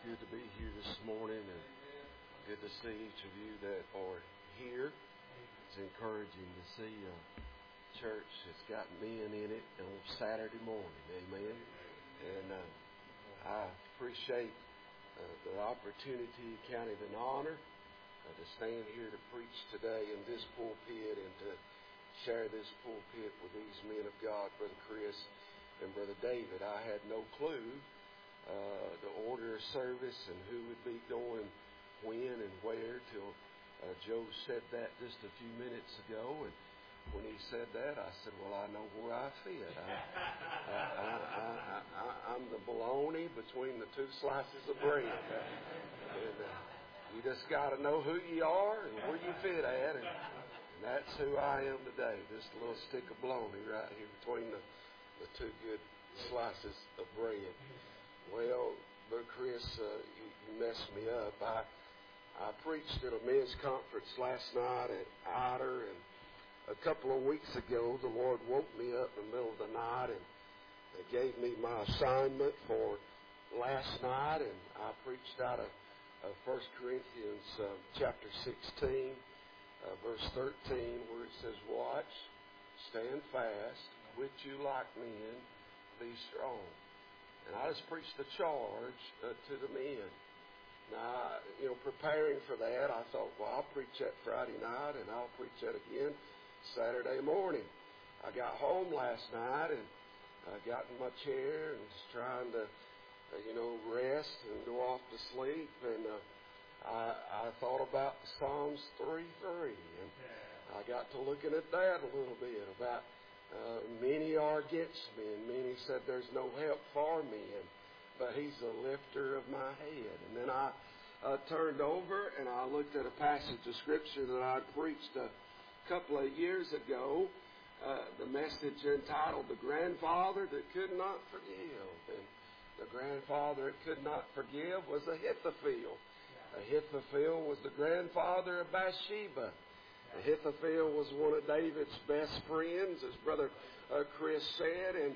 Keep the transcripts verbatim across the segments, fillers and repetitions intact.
good to be here this morning, and good to see each of you that are here. It's encouraging to see a church that's got men in it on Saturday morning. Amen. And uh, I appreciate uh, the opportunity, count it an honor uh, to stand here to preach today in this pulpit and to share this pulpit with these men of God, Brother Chris and Brother David. I had no clue uh, the order of service and who would be going when and where till uh, Joe said that just a few minutes ago. And when he said that, I said, well, I know where I fit. I, I, I, I, I, I'm the bologna between the two slices of bread. And uh, you just got to know who you are and where you fit at. And, and that's who I am today, just a little stick of bologna right here between the, the two good slices of bread. Well, Brother Chris, uh, you, you messed me up. I I preached at a men's conference last night at Ider, and a couple of weeks ago, the Lord woke me up in the middle of the night and gave me my assignment for last night, and I preached out of, of First Corinthians uh, chapter sixteen, uh, verse thirteen, where it says, "Watch, stand fast, which you like men, be strong." And I just preached the charge uh, to the men. Now, you know, preparing for that, I thought, well, I'll preach that Friday night, and I'll preach that again Saturday morning. I got home last night, and I got in my chair and was trying to, uh, you know, rest and go off to sleep. And uh, I, I thought about Psalms three three, and I got to looking at that a little bit about Uh, many are against me, and many said there's no help for me, and, but he's the lifter of my head. And then I uh, turned over and I looked at a passage of Scripture that I preached a couple of years ago, uh, the message entitled, "The Grandfather That Could Not Forgive." And the grandfather that could not forgive was Ahithophel. Ahithophel was the grandfather of Bathsheba. Ahithophel was one of David's best friends, as Brother uh, Chris said, and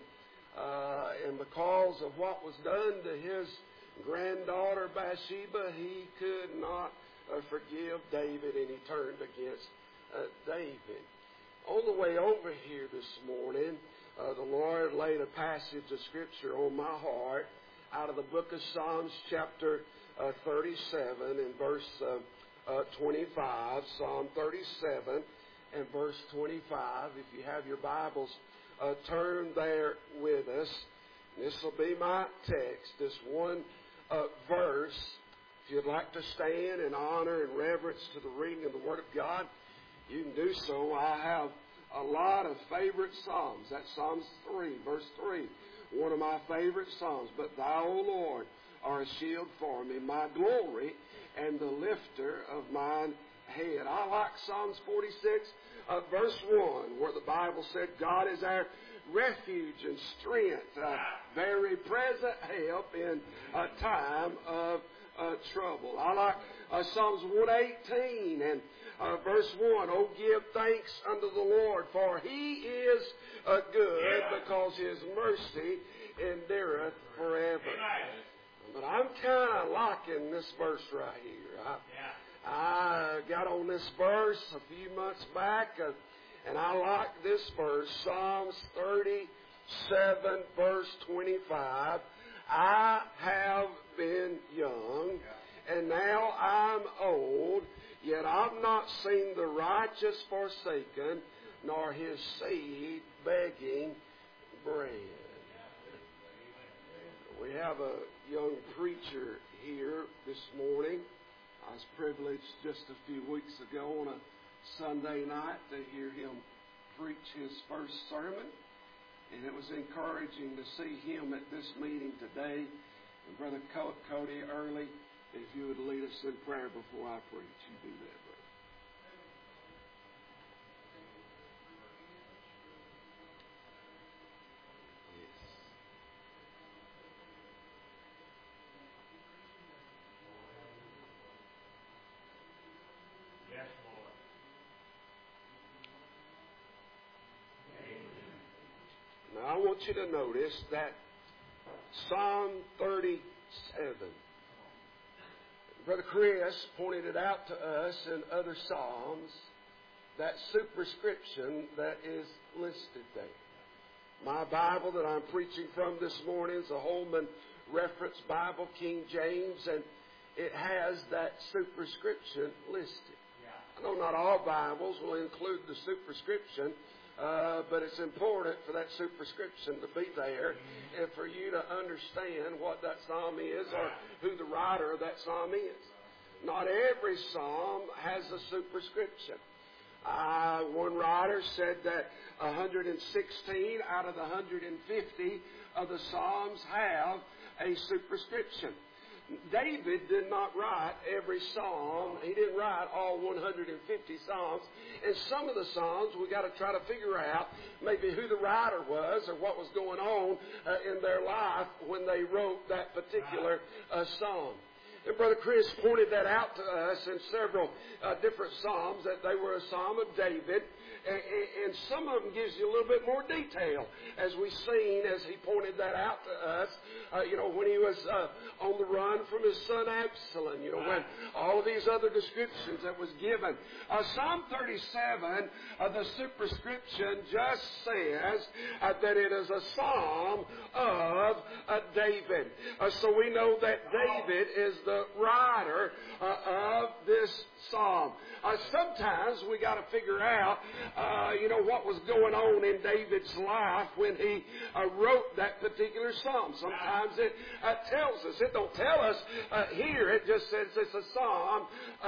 uh, and because of what was done to his granddaughter Bathsheba, he could not uh, forgive David, and he turned against uh, David. On the way over here this morning, uh, the Lord laid a passage of Scripture on my heart out of the book of Psalms, chapter uh, thirty-seven, and verse Uh, Uh, twenty-five, Psalm thirty-seven and verse twenty-five. If you have your Bibles, uh, turn there with us. This will be my text, this one uh, verse. If you'd like to stand in honor and reverence to the reading of the Word of God, you can do so. I have a lot of favorite Psalms. That's Psalms three, verse three, one of my favorite Psalms. "But thou, O Lord, are a shield for me, my glory, and the lifter of mine head." I like Psalms forty-six, uh, verse one, where the Bible said, "God is our refuge and strength, uh, very present help in a time of uh, trouble." I like uh, Psalms one eighteen and uh, verse one, "Oh, give thanks unto the Lord, for he is uh, good, because his mercy endureth forever." But I'm kind of liking this verse right here. I, I got on this verse a few months back, uh, and I like this verse, Psalms thirty-seven, verse twenty-five. "I have been young, and now I'm old, yet I've not seen the righteous forsaken, nor his seed begging bread." We have a young preacher here this morning. I was privileged just a few weeks ago on a Sunday night to hear him preach his first sermon. And it was encouraging to see him at this meeting today. And Brother Cody Early, if you would lead us in prayer before I preach, you do that, brother. I want you to notice that Psalm thirty-seven Brother Chris pointed it out to us in other Psalms, that superscription that is listed there. My Bible that I'm preaching from this morning is a Holman Reference Bible, King James, and it has that superscription listed. I know not all Bibles will include the superscription, uh, but it's important for that superscription to be there and for you to understand what that psalm is or who the writer of that psalm is. Not every psalm has a superscription. Uh, one writer said that one hundred sixteen out of the one hundred fifty of the psalms have a superscription. David did not write every psalm. He didn't write all one hundred fifty psalms. And some of the psalms we got to try to figure out maybe who the writer was or what was going on uh, in their life when they wrote that particular uh, psalm. And Brother Chris pointed that out to us in several uh, different psalms, that they were a psalm of David. And, and some of them gives you a little bit more detail, as we've seen as he pointed that out to us. Uh, you know, when he was uh, on the run from his son Absalom, you know, when all of these other descriptions that was given. Uh, Psalm thirty-seven, uh, the superscription just says uh, that it is a psalm of uh, David. Uh, so we know that David is the writer uh, of this psalm. Uh, sometimes we got to figure out, uh, you know, what was going on in David's life when he uh, wrote that particular psalm. Sometimes it uh, tells us. It don't tell us uh, here. It just says it's a psalm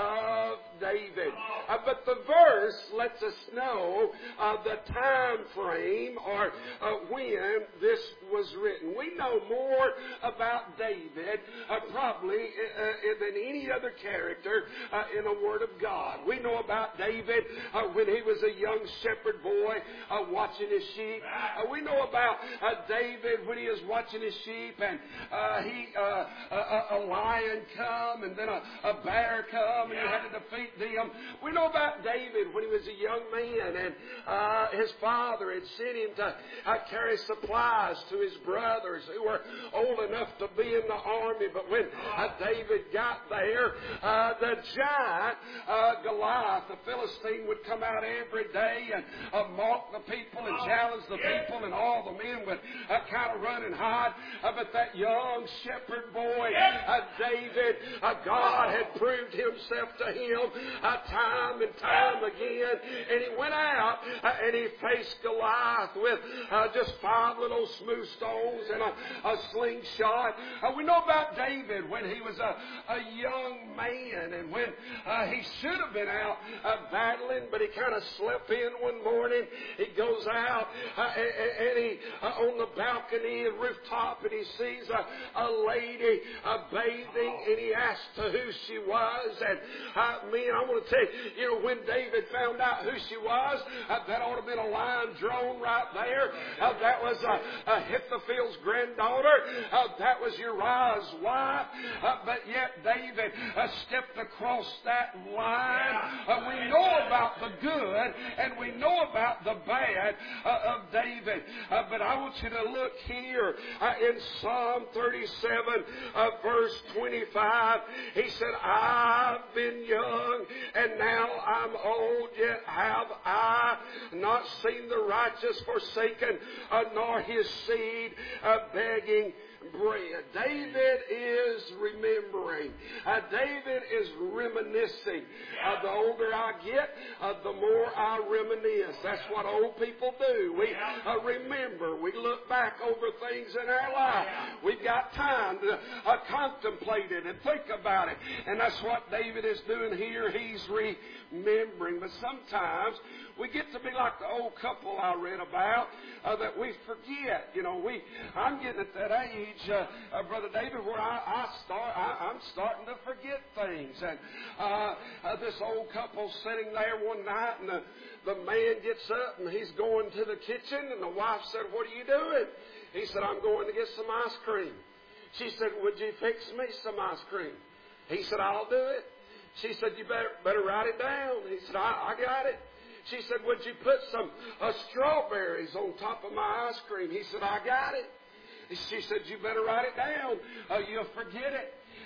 of David. Uh, but the verse lets us know uh, the time frame or uh, when this was written. We know more about David uh, probably uh, than any other character uh, in the Word of God. We know about David uh, when he was a young shepherd boy uh, watching his sheep. Uh, we know about uh, David when he was watching his sheep and uh, he uh, a, a lion come and then a, a bear come and he had to defeat them. We know about David when he was a young man and uh, his father had sent him to uh, carry supplies to his brothers who were old enough to be in the army. But when uh, David got there, uh, the giant uh, Goliath, the Philistine, would come out every day and uh, mock the people and challenge the people, and all the men would uh, kind of run and hide. Uh, but that young shepherd boy, uh, David, uh, God had proved himself to him uh, time and time again. And he went out uh, and he faced Goliath with uh, just five little smooth stones and a, a slingshot. Uh, we know about David when he was a, a young man and when uh, he should have been out uh, battling, but he kind of slept in one morning. He goes out uh, and, and he uh, on the balcony and rooftop, and he sees a, a lady uh, bathing, and he asks her who she was. And uh, man, I want to tell you, you know, when David found out who she was, uh, that ought to have been a line drawn right there. Uh, that was uh, Ahithophel's granddaughter. Uh, that was Uriah's wife. Uh, but yet David uh, stepped across that line. Uh, we know about the good and we know about the bad uh, of David. Uh, but I want you to look here uh, in Psalm thirty-seven, uh, verse twenty-five. He said, I've been young and now I'm old, yet have I not seen the righteous forsaken, uh, nor his seed uh, begging bread. David is remembering. Uh, David is reminiscing. Uh, the older I get, uh, the more I reminisce. That's what old people do. We uh, remember. We look back over things in our life. We've got time to uh, contemplate it and think about it. And that's what David is doing here. He's remembering. But sometimes we get to be like the old couple I read about, uh, that we forget. You know, we. I'm getting at that age, uh, uh, Brother David, where I, I start. I, I'm starting to forget things. And uh, uh, this old couple sitting there one night, and the, the man gets up and he's going to the kitchen, and the wife said, "What are you doing?" He said, "I'm going to get some ice cream." She said, "Would you fix me some ice cream?" He said, "I'll do it." She said, "You better better write it down." He said, I, I got it." She said, "Would you put some uh, strawberries on top of my ice cream?" He said, "I got it." She said, "You better write it down. Uh, you'll forget it."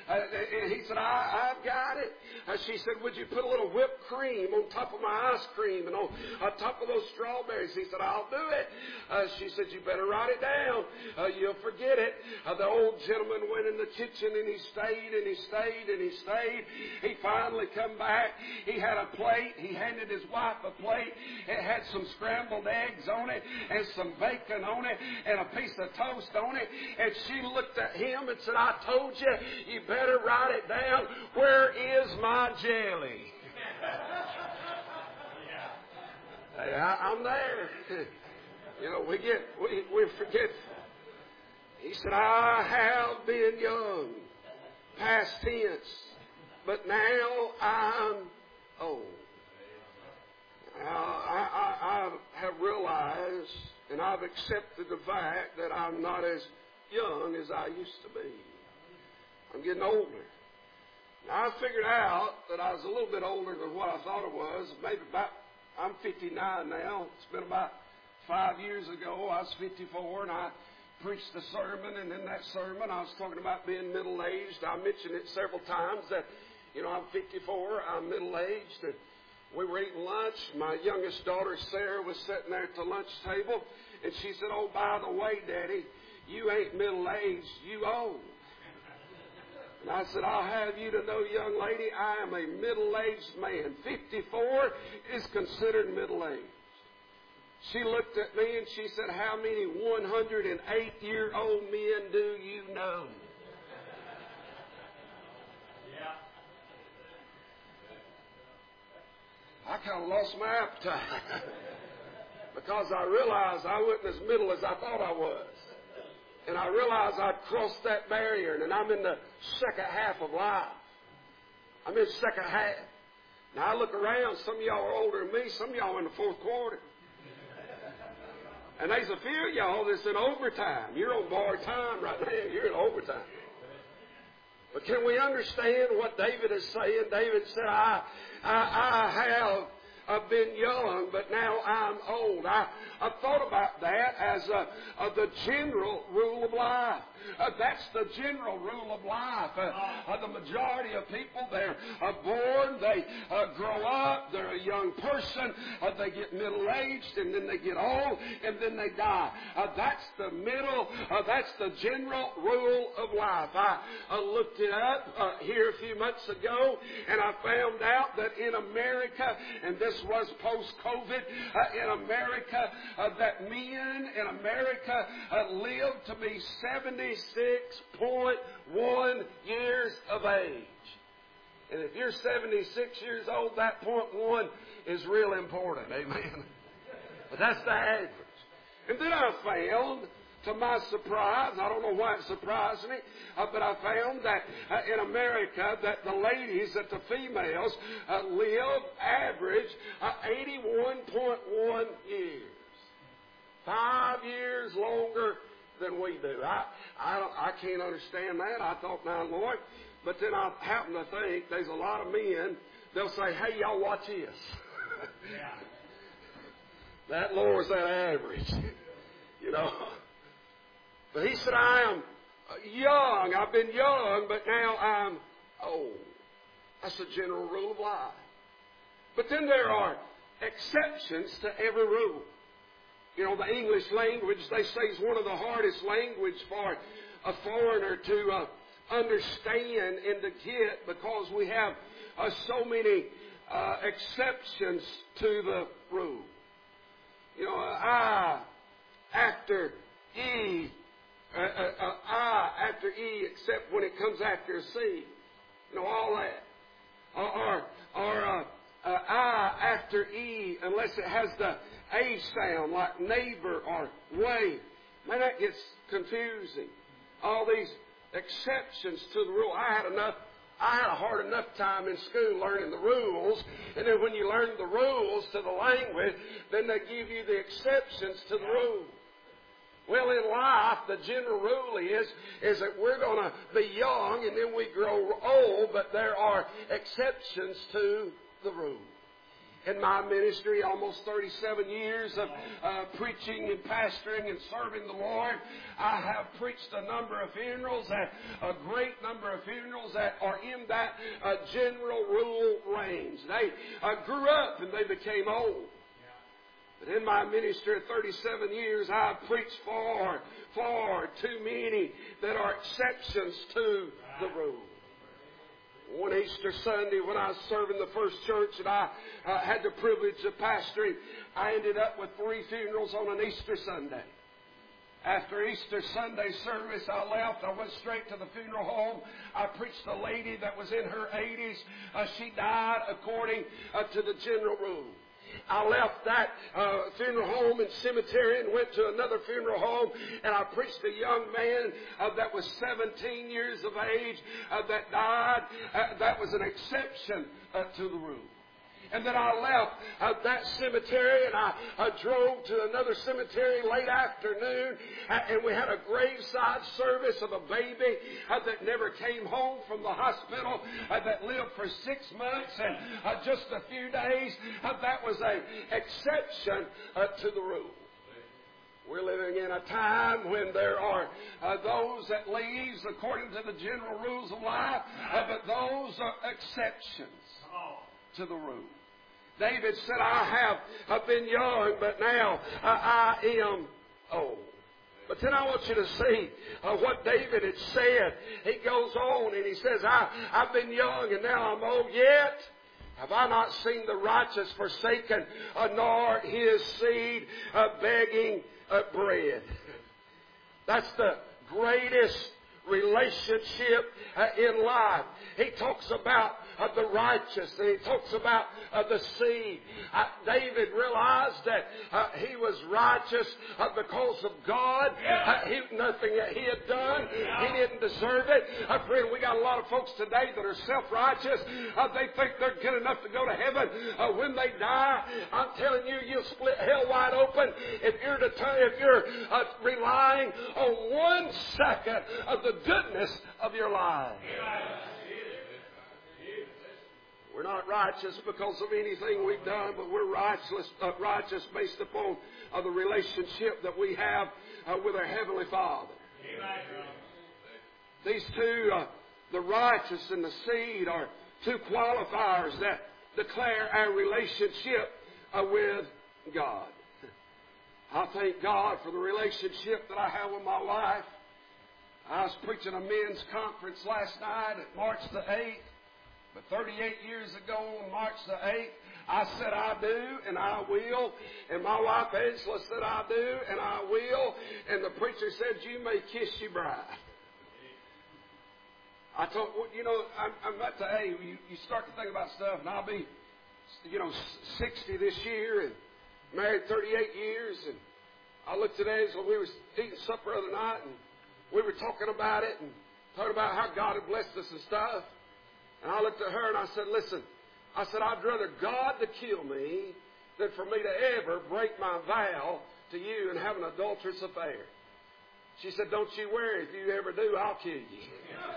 Uh, and he said, I, I've got it. Uh, she said, would you put a little whipped cream on top of my ice cream and on, on top of those strawberries? He said, I'll do it. Uh, she said, you better write it down. Uh, you'll forget it. Uh, the old gentleman went in the kitchen and he stayed and he stayed and he stayed. He finally come back. He had a plate. He handed his wife a plate. It had some scrambled eggs on it and some bacon on it and a piece of toast on it. And she looked at him and said, I told you, you better write it down. Where is my jelly? Hey, I, I'm there. You know, we get, we, we forget. He said, I have been young, past tense, but now I'm old. Now, I, I, I have realized and I've accepted the fact that I'm not as young as I used to be. I'm getting older. Now, I figured out that I was a little bit older than what I thought it was. Maybe about, I'm fifty-nine now. It's been about five years ago. I was fifty-four, and I preached a sermon, and in that sermon I was talking about being middle-aged. I mentioned it several times that, you know, I'm fifty-four, I'm middle-aged, and we were eating lunch. My youngest daughter, Sarah, was sitting there at the lunch table, and she said, oh, by the way, Daddy, you ain't middle-aged, you old. And I said, I'll have you to know, young lady, I am a middle-aged man. fifty-four is considered middle-aged. She looked at me and she said, how many one hundred eight-year-old men do you know? I kind of lost my appetite because I realized I wasn't as middle as I thought I was. And I realized I'd crossed that barrier, and I'm in the second half of life. I'm in the second half. Now, I look around. Some of y'all are older than me. Some of y'all are in the fourth quarter. And there's a few of y'all that's in overtime. You're on borrowed time right now. You're in overtime. But can we understand what David is saying? David said, I, I, I have I've been young, but now I'm old. I, I thought about that as a, a, the general rule of life. Uh, that's the general rule of life. Uh, uh, the majority of people, they're uh, born, they uh, grow up, they're a young person, uh, they get middle-aged, and then they get old, and then they die. Uh, that's the middle, uh, that's the general rule of life. I uh, looked it up uh, here a few months ago, and I found out that in America, and this was post-COVID, uh, in America, uh, that men in America uh, live to be seventy-six point one years of age. And if you're seventy-six years old, that point one is real important. Amen. But that's the average. And then I found, to my surprise, I don't know why it surprised me, uh, but I found that uh, in America that the ladies, that the females uh, live average uh, eighty-one point one years. Five years longer than we do. I I, don't, I can't understand that. I thought, now, Lord, but then I happen to think there's a lot of men, they'll say, hey, y'all watch this. That lowers that average, you know. But he said, I am young. I've been young, but now I'm old. That's the general rule of life. But then there are exceptions to every rule. You know, the English language, they say, is one of the hardest language for a foreigner to uh, understand and to get, because we have uh, so many uh, exceptions to the rule. You know, uh, I after E, uh, uh, uh, I after E, except when it comes after a C. You know, all that. Or, or, or uh, uh, I after E, unless it has the A sound, like neighbor or way. Man, that gets confusing. All these exceptions to the rule. I had enough, I had a hard enough time in school learning the rules, and then when you learn the rules to the language, then they give you the exceptions to the rule. Well, in life, the general rule is, is that we're going to be young and then we grow old, but there are exceptions to the rule. in my ministry, almost thirty-seven years of uh, preaching and pastoring and serving the Lord. I have preached a number of funerals, a, a great number of funerals that are in that uh, general rule range. They uh, grew up and they became old. But in my ministry of thirty-seven years, I've preached far, far too many that are exceptions to the rule. One Easter Sunday, when I was serving the first church and I uh, had the privilege of pastoring, I ended up with three funerals on an Easter Sunday. After Easter Sunday service, I left. I went straight to the funeral home. I preached a lady that was in her eighties. Uh, she died according uh, to the general rule. I left that uh, funeral home and cemetery and went to another funeral home, and I preached a young man uh, that was seventeen years of age uh, that died. Uh, that was an exception uh, to the rule. And then I left uh, that cemetery and I uh, drove to another cemetery late afternoon, uh, and we had a graveside service of a baby uh, that never came home from the hospital, uh, that lived for six months and uh, just a few days. Uh, that was an exception uh, to the rule. We're living in a time when there are uh, those that leaves according to the general rules of life, uh, but those are exceptions to the rule. David said, I have I've been young, but now uh, I am old. But then I want you to see uh, what David had said. He goes on and he says, I, I've been young and now I'm old, yet have I not seen the righteous forsaken, uh, nor his seed uh, begging uh, bread. That's the greatest relationship uh, in life. He talks about uh, the righteous, and he talks about uh, the seed. Uh, David realized that uh, he was righteous uh, because of God. Uh, he, nothing that he had done, he didn't deserve it. Uh, friend, we got a lot of folks today that are self-righteous. Uh, they think they're good enough to go to heaven. Uh, when they die, I'm telling you, you'll split hell wide open if you're to t- if you're uh, relying on one second of the goodness of your life. We're not righteous because of anything we've done, but we're righteous, uh, righteous based upon uh, the relationship that we have uh, with our Heavenly Father. These two, uh, the righteous and the seed, are two qualifiers that declare our relationship uh, with God. I thank God for the relationship that I have with my wife. I was preaching a men's conference last night at March the eighth. But thirty-eight years ago on March the eighth, I said I do and I will. And my wife Angela said I do and I will. And the preacher said, you may kiss your bride. I told, well, you know, I'm, I'm at the age, you, you start to think about stuff, and I'll be, you know, sixty this year and married thirty-eight years. And I looked at Angela, we were eating supper the other night, and we were talking about it and talking about how God had blessed us and stuff. And I looked at her and I said, listen, I said, I'd rather God to kill me than for me to ever break my vow to you and have an adulterous affair. She said, don't you worry. If you ever do, I'll kill you.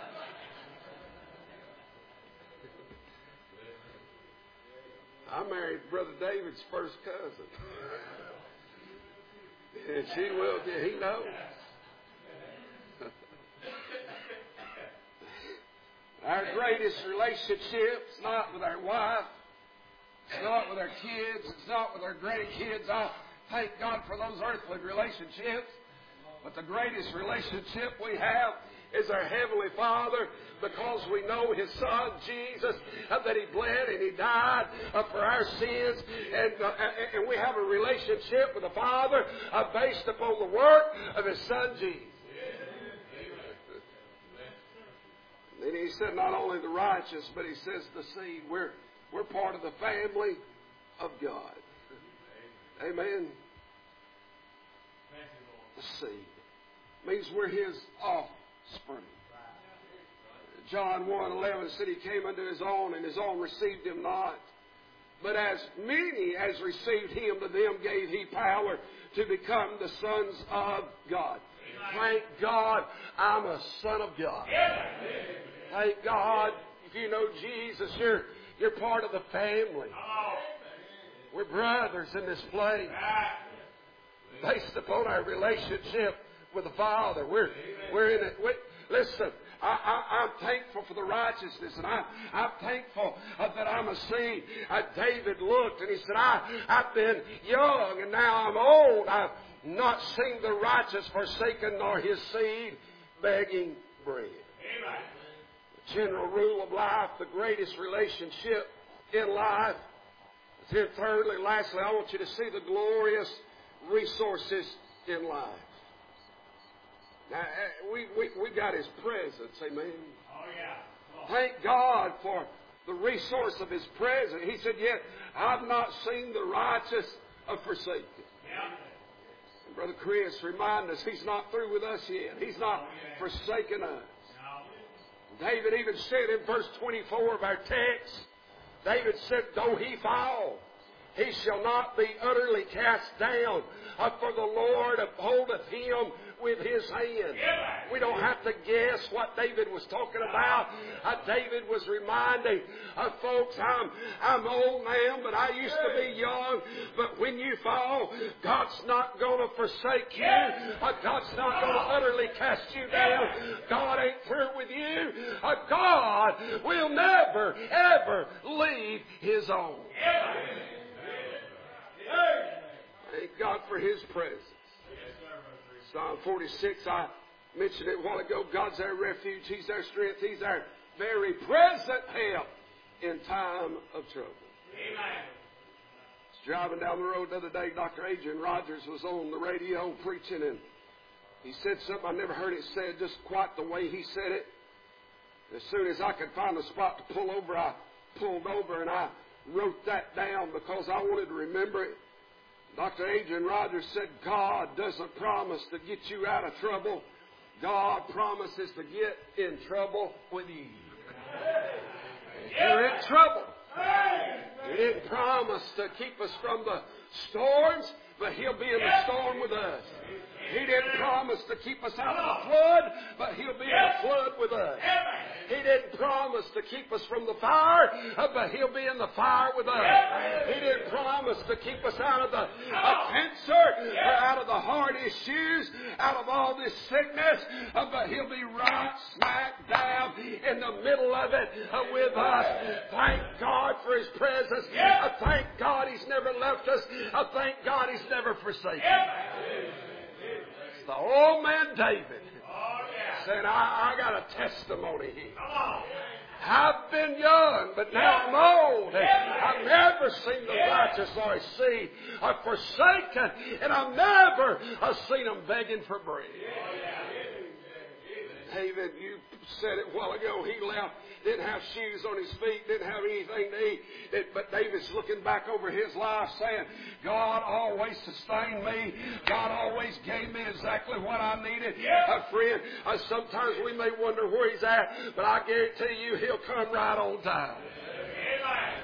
I married Brother David's first cousin. And she will, he knows. Our greatest relationship is not with our wife. It's not with our kids. It's not with our grandkids. I thank God for those earthly relationships. But the greatest relationship we have is our Heavenly Father, because we know His Son, Jesus, uh, that He bled and He died uh, for our sins. And, uh, and we have a relationship with the Father uh, based upon the work of His Son, Jesus. And he said not only the righteous, but he says the seed. We're, we're part of the family of God. Amen. The seed means we're His offspring. John one eleven said He came unto His own, and His own received Him not. But as many as received Him, to them gave He power to become the sons of God. Thank God I'm a son of God. Thank God if you know Jesus, you're, you're part of the family. We're brothers in this place. Based upon our relationship with the Father. We're, we're in it. We, listen, I, I, I'm thankful for the righteousness, and I, I'm thankful uh, that I'm a seed. Uh, David looked and he said, I, I've been young and now I'm old. I've not seen the righteous forsaken nor his seed begging bread. Amen. The general rule of life, the greatest relationship in life. Then thirdly, lastly, I want you to see the glorious resources in life. Now, we, we, we got His presence, amen. Oh, yeah. Thank God for the resource of His presence. He said, yet I've not seen the righteous forsaken. Yeah. And Brother Chris, remind us, He's not through with us yet. He's not oh, yeah. forsaken us. No. David even said in verse twenty-four of our text, David said, though he fall, he shall not be utterly cast down, for the Lord upholdeth him with his hand. We don't have to guess what David was talking about. Uh, David was reminding uh, folks, I'm, I'm old man, but I used to be young. But when you fall, God's not going to forsake you. Uh, God's not going to utterly cast you down. God ain't through with you. Uh, God will never, ever leave His own. Thank God for His presence. Psalm forty-six, I mentioned it a while ago. God's our refuge. He's our strength. He's our very present help in time of trouble. Amen. I was driving down the road the other day. Doctor Adrian Rogers was on the radio preaching, and he said something I never heard it said just quite the way he said it. As soon as I could find a spot to pull over, I pulled over, and I wrote that down because I wanted to remember it. Doctor Adrian Rogers said, God doesn't promise to get you out of trouble. God promises to get in trouble with you. You're in trouble. He didn't promise to keep us from the storms, but He'll be in the storm with us. He didn't promise to keep us out of the flood, but He'll be in the flood with us. He didn't promise to keep us from the fire, but He'll be in the fire with us. He didn't promise to keep us out of the uh, cancer, or out of the heart issues, out of all this sickness, uh, but He'll be right smack dab in the middle of it uh, with us. Thank God for His presence. Uh, thank God He's never left us. Uh, thank God He's never forsaken us. The old man David oh, yeah. said, I, I got a testimony here. I've been young, but now I'm old. And I've never seen the righteous or his seed are forsaken, and I've never I've seen them begging for bread. David, you said it a while ago, he left, didn't have shoes on his feet, didn't have anything to eat. It, but David's looking back over his life saying, God always sustained me. God always gave me exactly what I needed. Yeah. Uh, friend, uh, sometimes we may wonder where He's at, but I guarantee you He'll come right on time. Amen.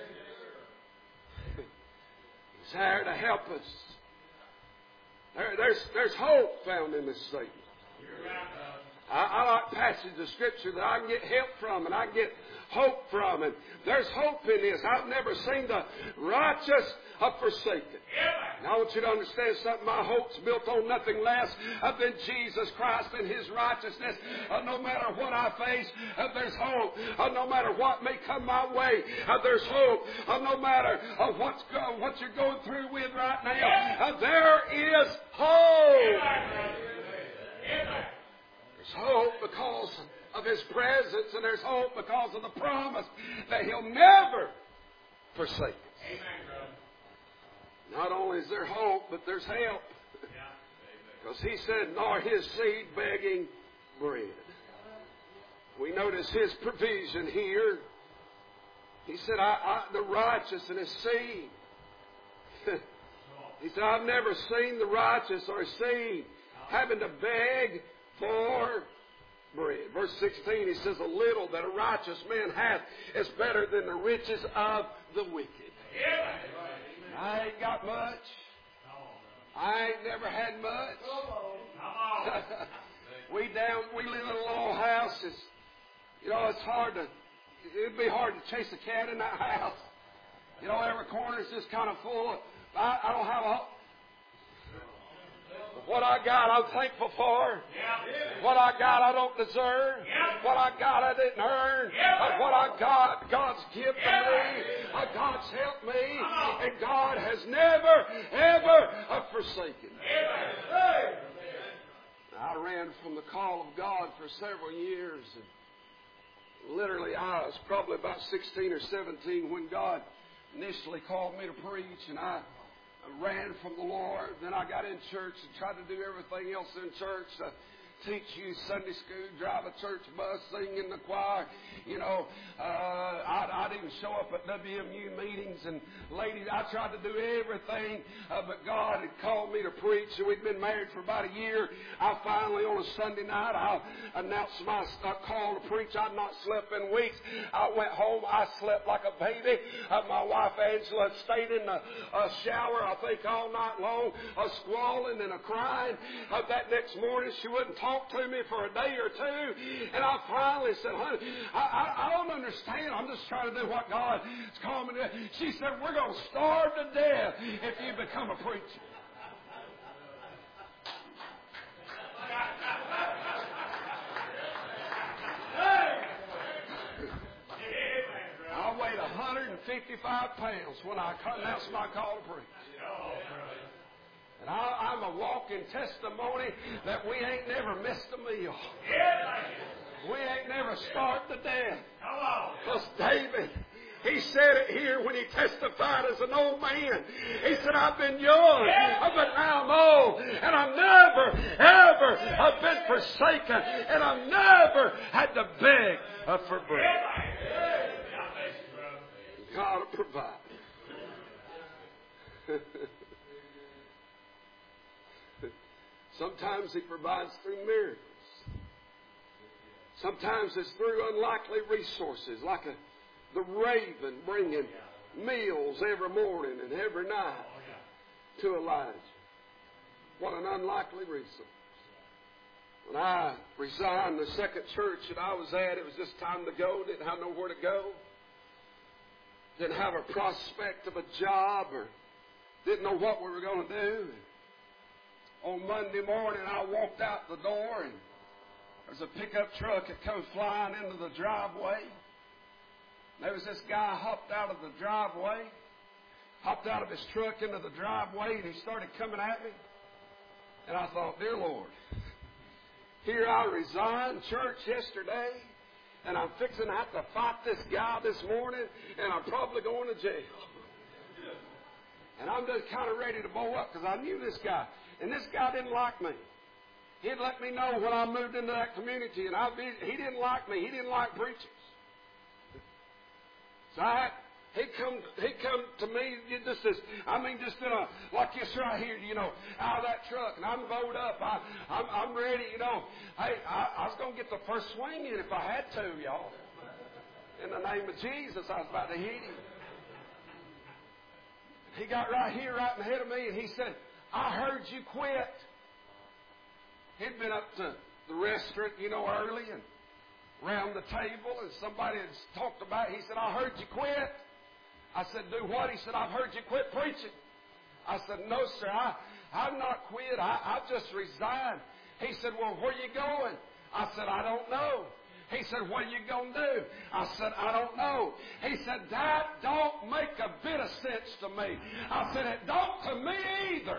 He's there to help us. There, there's, there's hope found in this statement. I, I like passages of Scripture that I can get help from and I can get hope from. And there's hope in this. I've never seen the righteous forsaken. And I want you to understand something. My hope's built on nothing less than Jesus Christ and His righteousness. Uh, no matter what I face, uh, there's hope. Uh, no matter what may come my way, uh, there's hope. Uh, no matter uh, what's go- what you're going through with right now, uh, there is hope. Amen. There's hope because of His presence, and there's hope because of the promise that He'll never forsake us. Amen. Not only is there hope, but there's help. Because He said, nor His seed begging bread. We notice His provision here. He said, I, I, the righteous and His seed. He said, I've never seen the righteous or His seed having to beg for bread. Verse sixteen, he says, a little that a righteous man hath is better than the riches of the wicked. Yeah. I ain't got much. I ain't never had much. we down, we live in a little house. It's, you know, it's hard to, it'd be hard to chase a cat in that house. You know, every corner is just kind of full. I, I don't have a... What I got, I'm thankful for. What I got, I don't deserve. What I got, I didn't earn. But what I got, God's given me. God's helped me. And God has never, ever forsaken me. I ran from the call of God for several years. And literally, I was probably about sixteen or seventeen when God initially called me to preach. And I I ran from the Lord. Then I got in church and tried to do everything else in church. Uh, teach you Sunday school, drive a church bus, sing in the choir. You know, uh, I'd, I'd even show up at W M U meetings. And ladies, I tried to do everything. Uh, but God had called me to preach. And we'd been married for about a year. I finally, on a Sunday night, I announced my uh, call to preach. I'd not slept in weeks. I went home. I slept like a baby. Uh, my wife, Angela, stayed in the uh, shower, I think, all night long, uh, squalling and uh, crying. Uh, that next morning, she wouldn't talk to me for a day or two. And I finally said, honey, I, I, I don't understand. I'm just trying to do what God has called me to do. She said, we're going to starve to death if you become a preacher. I weighed one hundred fifty-five pounds when I announced my call to preach. And I, I'm a walking testimony that we ain't never missed a meal. We ain't never starved to death. Because David, he said it here when he testified as an old man. He said, I've been young, but now I'm old. And I've never, ever have been forsaken. And I've never had to beg for bread. God will provide. Sometimes He provides through miracles. Sometimes it's through unlikely resources, like a, the raven bringing meals every morning and every night to Elijah. What an unlikely resource. When I resigned the second church that I was at, it was just time to go. Didn't have nowhere to go. Didn't have a prospect of a job, or didn't know what we were going to do. On Monday morning, I walked out the door, and there's a pickup truck that come flying into the driveway. There was this guy hopped out of the driveway, hopped out of his truck into the driveway, and he started coming at me. And I thought, dear Lord, here I resigned church yesterday, and I'm fixing to have to fight this guy this morning, and I'm probably going to jail. And I'm just kind of ready to bow up because I knew this guy. And this guy didn't like me. He'd let me know when I moved into that community, and I, he didn't like me. He didn't like preachers. So I, he come, he come to me just as, I mean, just in a, like this right here, you know, out of that truck, and I'm bowed up. I, I'm, I'm ready, you know. Hey, I, I was going to get the first swing in if I had to, y'all. In the name of Jesus, I was about to hit him. He got right here, right in the head of me, and he said, I heard you quit. He'd been up to the restaurant, you know, early and around the table, and somebody had talked about it. He said, I heard you quit. I said, do what? He said, I've heard you quit preaching. I said, no, sir, I, I've not quit. I, I've just resigned. He said, well, where are you going? I said, I don't know. He said, what are you going to do? I said, I don't know. He said, that don't make a bit of sense to me. I said, it don't to me either.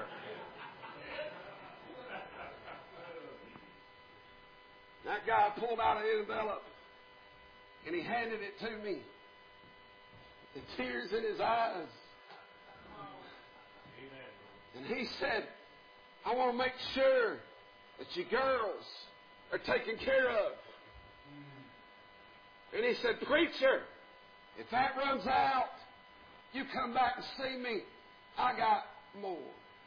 That guy pulled out an envelope, and he handed it to me. The tears in his eyes. And he said, I want to make sure that you girls are taken care of. And he said, preacher, if that runs out, you come back and see me. I got more.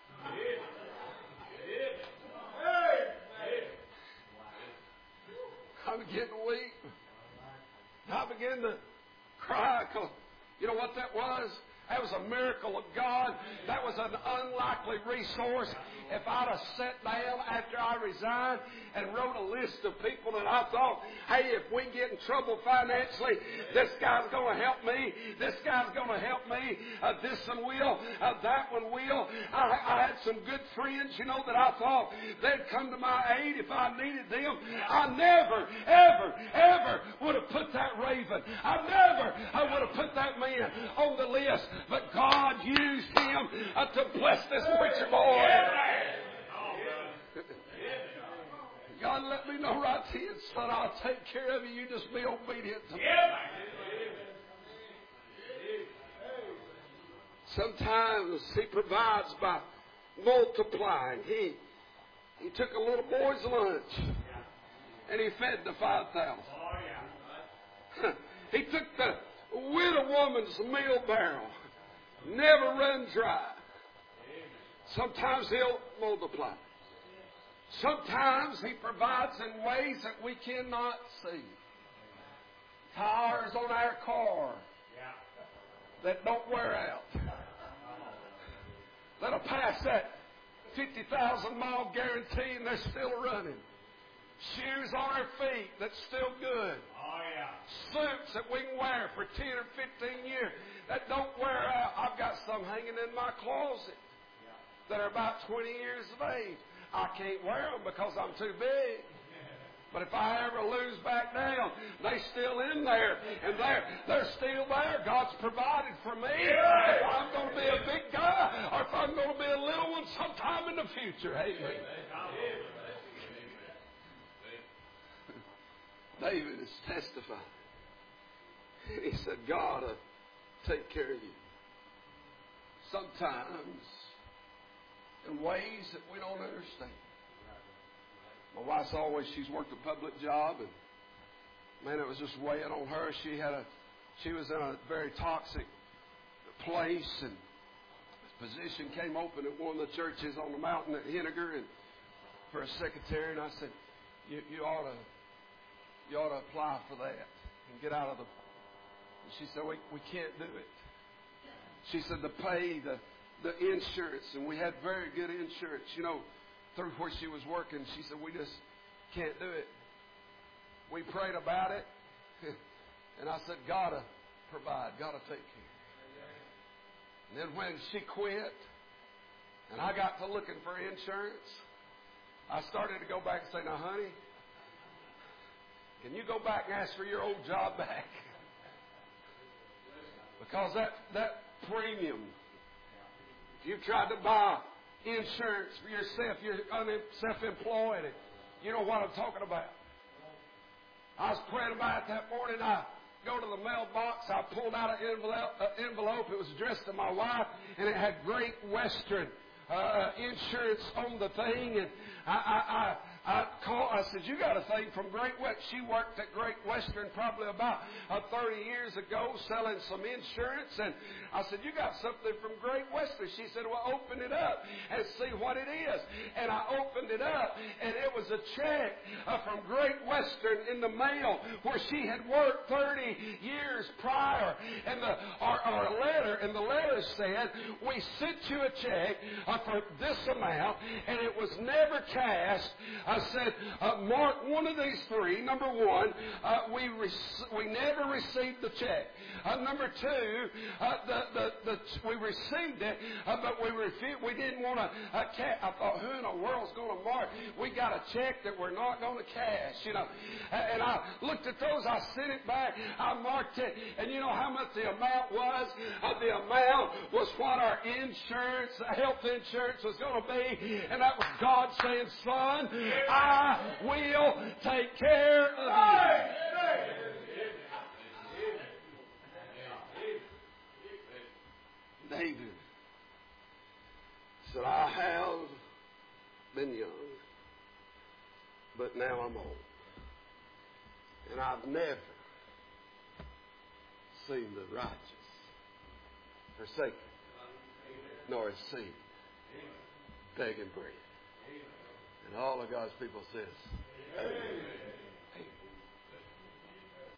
I began to weep. I began to cry because, you know what that was? That was a miracle of God. That was an unlikely resource. If I'd have sat down after I resigned and wrote a list of people that I thought, hey, if we get in trouble financially, this guy's going to help me. This guy's going to help me. Uh, this one will. Uh, that one will. I, I had some good friends, you know, that I thought they'd come to my aid if I needed them. I never, ever, ever would have put that raven. I never I would have put that man on the list. But God used him uh, to bless this preacher boy. God let me know right here, son, I'll take care of you. You just be obedient to me. Sometimes He provides by multiplying. He, he took a little boy's lunch and He fed the five thousand. He took the widow woman's meal barrel, never run dry. Sometimes He'll multiply. Sometimes He provides in ways that we cannot see. Tires on our car that don't wear out. That'll pass that fifty thousand mile guarantee and they're still running. Shoes on our feet that's still good. Suits that we can wear for ten or fifteen years that don't wear out. I've got some hanging in my closet that are about twenty years of age. I can't wear them because I'm too big. But if I ever lose back down, they're still in there. And they're, they're still there. God's provided for me. If I'm going to be a big guy or if I'm going to be a little one sometime in the future. Amen. David is testifying. He said, God will take care of you. Sometimes in ways that we don't understand. My wife's always, she's worked a public job, and man, it was just weighing on her. She had a, she was in a very toxic place, and this position came open at one of the churches on the mountain at Henniger, and for a secretary, and I said, you, you ought to, you ought to apply for that and get out of the. And she said, we we can't do it. She said to pay the the insurance, and we had very good insurance, you know, through where she was working. She said, we just can't do it. We prayed about it, and I said, God will provide, God will take care. And then when she quit, and I got to looking for insurance, I started to go back and say, now, honey, can you go back and ask for your old job back? Because that, that premium, if you've tried to buy insurance for yourself, you're self-employed, and you know what I'm talking about. I was praying about it that morning. I go to the mailbox. I pulled out an envelope. Uh, envelope. It was addressed to my wife, and it had Great Western uh, insurance on the thing. And I, I, I, I called. I said, "You got a thing from Great Western?" She worked at Great Western probably about uh, thirty years ago, selling some insurance. And I said, "You got something from Great Western?" She said, "Well, open it up and see what it is." And I opened it up, and it was a check uh, from Great Western in the mail where she had worked thirty years prior. And the our, our letter, and the letter said, "We sent you a check uh, for this amount, and it was never cashed." I said, uh, "Mark one of these three. Number one, uh, we rec- we never received the check. Uh, number two, uh, the, the the we received it, uh, but we refused. We didn't want to uh, cash." I thought, who in the world's going to mark? We got a check that we're not going to cash, you know. And I looked at those. I sent it back. I marked it, and you know how much the amount was? Uh, the amount was what our insurance, health insurance, was going to be, and that was God saying, "Son, I will take care of you." David said, "I have been young, but now I'm old, and I've never seen the righteous forsaken, nor his seed begging bread." And all of God's people says, Amen.